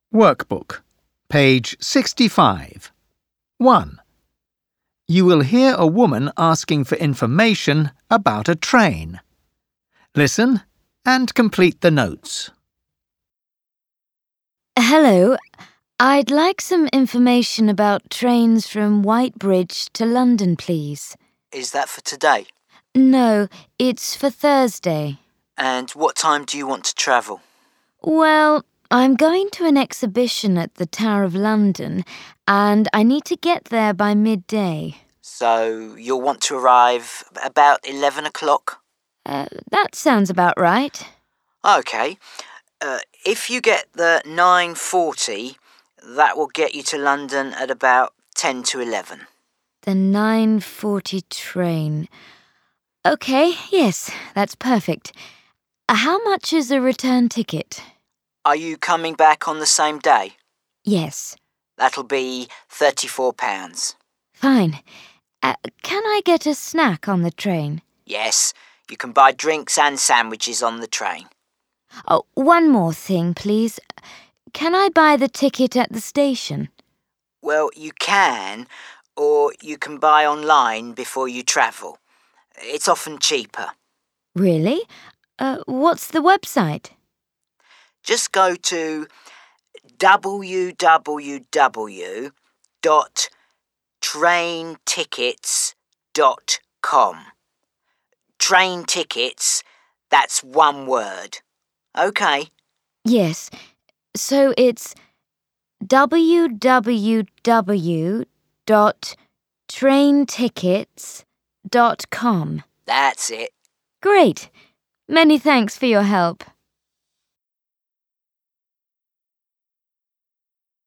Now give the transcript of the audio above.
Workbook, page 65. 1. You will hear a woman asking for information about a train. Listen and complete the notes. Hello, I'd like some information about trains from Whitebridge to London, please. Is that for today? No, it's for Thursday. And what time do you want to travel? Well, I'm going to an exhibition at the Tower of London, and I need to get there by midday. So you'll want to arrive about 11 o'clock? That sounds about right. OK. If you get the 9:40, that will get you to London at about 10 to 11. The 9:40 train. OK, yes, that's perfect. How much is a return ticket? Are you coming back on the same day? Yes. That'll be £34. Fine. Can I get a snack on the train? Yes, you can buy drinks and sandwiches on the train. Oh, one more thing, please. Can I buy the ticket at the station? Well, you can, or you can buy online before you travel. It's often cheaper. Really? What's the website? Just go to www.traintickets.com. Train tickets, that's one word. OK. Yes. So it's www.traintickets.com. That's it. Great. Many thanks for your help.